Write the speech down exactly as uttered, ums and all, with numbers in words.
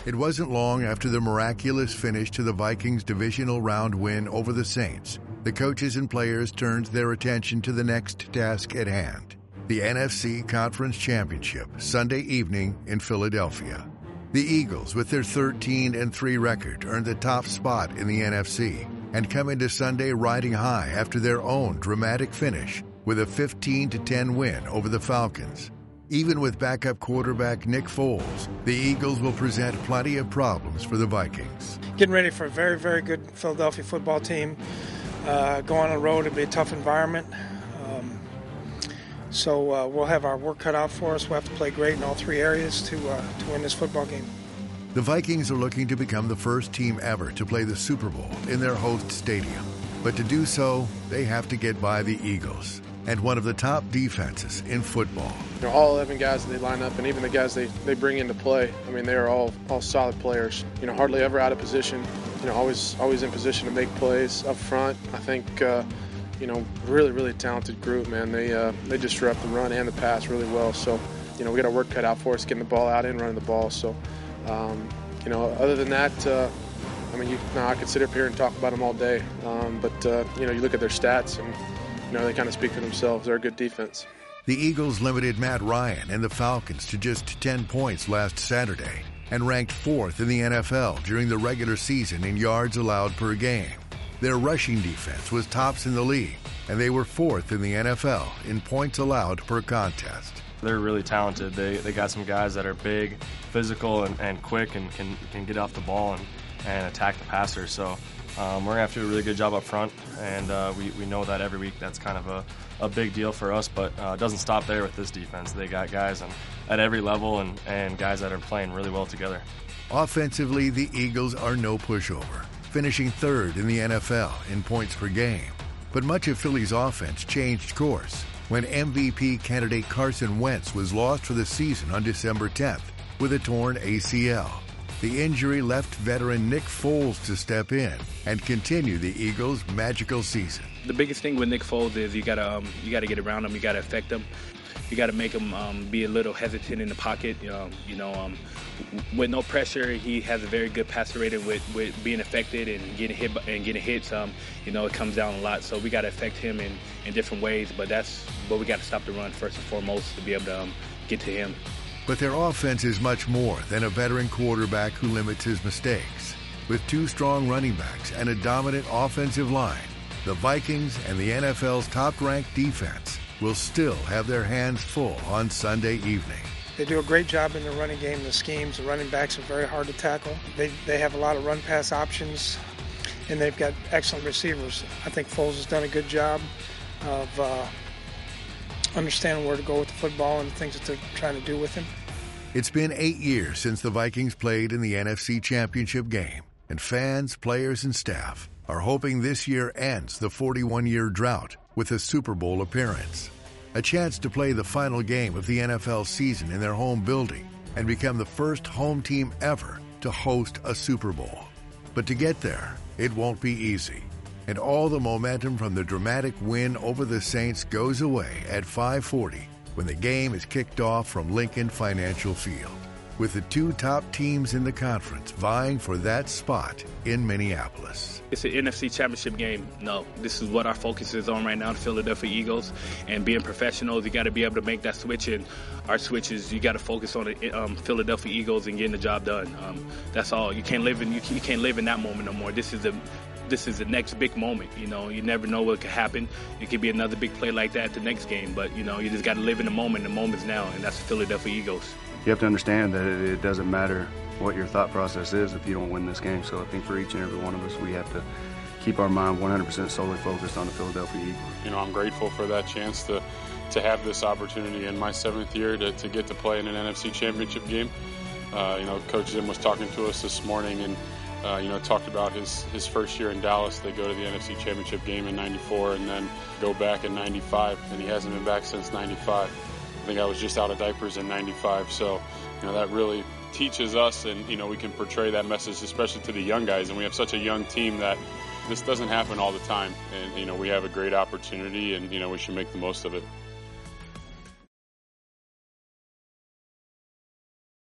It wasn't long after the miraculous finish to the Vikings' divisional round win over the Saints, the coaches and players turned their attention to the next task at hand, the N F C Conference Championship, Sunday evening in Philadelphia. The Eagles, with their thirteen and three record, earned the top spot in the N F C and come into Sunday riding high after their own dramatic finish with a fifteen to ten win over the Falcons. Even with backup quarterback Nick Foles, the Eagles will present plenty of problems for the Vikings. Getting ready for a very, very good Philadelphia football team. Uh, going on the road, it'll be a tough environment. Um, so uh, we'll have our work cut out for us. We'll have to play great in all three areas to, uh, to win this football game. The Vikings are looking to become the first team ever to play the Super Bowl in their host stadium. But to do so, they have to get by the Eagles and one of the top defenses in football. You know, all eleven guys that they line up, and even the guys they, they bring into play, I mean, they are all all solid players. You know, hardly ever out of position. You know, always always in position to make plays up front. I think, uh, you know, really really talented group, man. They uh, they disrupt the run and the pass really well. So, you know, we got our work cut out for us, getting the ball out and running the ball. So, um, you know, other than that, uh, I mean, you, no, I could sit up here and talk about them all day. Um, but uh, you know, you look at their stats and, you know, they kind of speak for themselves. They're a good defense. The Eagles limited Matt Ryan and the Falcons to just ten points last Saturday and ranked fourth in the N F L during the regular season in yards allowed per game. Their rushing defense was tops in the league, and they were fourth in the N F L in points allowed per contest. They're really talented. They they got some guys that are big, physical, and, and quick and can, can get off the ball and, and attack the passer. So Um, we're going to have to do a really good job up front, and uh, we, we know that every week that's kind of a, a big deal for us, but uh, it doesn't stop there with this defense. They got guys on, at every level and, and guys that are playing really well together. Offensively, the Eagles are no pushover, finishing third in the N F L in points per game. But much of Philly's offense changed course when M V P candidate Carson Wentz was lost for the season on December tenth with a torn A C L. The injury left veteran Nick Foles to step in and continue the Eagles' magical season. The biggest thing with Nick Foles is you gotta um, you gotta get around him, you gotta affect him, you gotta make him um, be a little hesitant in the pocket. Um, you know, um, with no pressure, he has a very good passer rating with, with being affected and getting hit and getting hits. Um, you know, it comes down a lot, so we gotta affect him in, in different ways. But that's but we gotta stop the run first and foremost to be able to um, get to him. But their offense is much more than a veteran quarterback who limits his mistakes. With two strong running backs and a dominant offensive line, the Vikings and the N F L's top-ranked defense will still have their hands full on Sunday evening. They do a great job in the running game, the schemes. The running backs are very hard to tackle. They, they have a lot of run-pass options, and they've got excellent receivers. I think Foles has done a good job of uh, understanding where to go with the football and the things that they're trying to do with him. It's been eight years since the Vikings played in the N F C Championship game, and fans, players, and staff are hoping this year ends the forty-one-year drought with a Super Bowl appearance. A chance to play the final game of the N F L season in their home building and become the first home team ever to host a Super Bowl. But to get there, it won't be easy. And all the momentum from the dramatic win over the Saints goes away at five forty when the game is kicked off from Lincoln Financial Field, with the two top teams in the conference vying for that spot in Minneapolis. It's an N F C Championship game. No, this is what our focus is on right now, the Philadelphia Eagles. And being professionals, you got to be able to make that switch. And our switch is you got to focus on the um, Philadelphia Eagles and getting the job done. Um, that's all. You can't live in you, you can't live in that moment no more. This is the This is the next big moment. You know, you never know what could happen. It could be another big play like that the next game. But, you know, you just got to live in the moment. The moment's now, and that's the Philadelphia Eagles. You have to understand that it, it doesn't matter what your thought process is if you don't win this game. So I think for each and every one of us, we have to keep our mind one hundred percent solely focused on the Philadelphia Eagles. You know, I'm grateful for that chance to, to have this opportunity in my seventh year to, to get to play in an N F C Championship game. Uh, you know, Coach Zim was talking to us this morning and Uh, you know, talked about his, his first year in Dallas. They go to the N F C Championship game in ninety-four and then go back in ninety-five, and he hasn't been back since ninety-five. I think I was just out of diapers in ninety-five, so, you know, that really teaches us, and, you know, we can portray that message, especially to the young guys, and we have such a young team that this doesn't happen all the time, and, you know, we have a great opportunity, and, you know, we should make the most of it.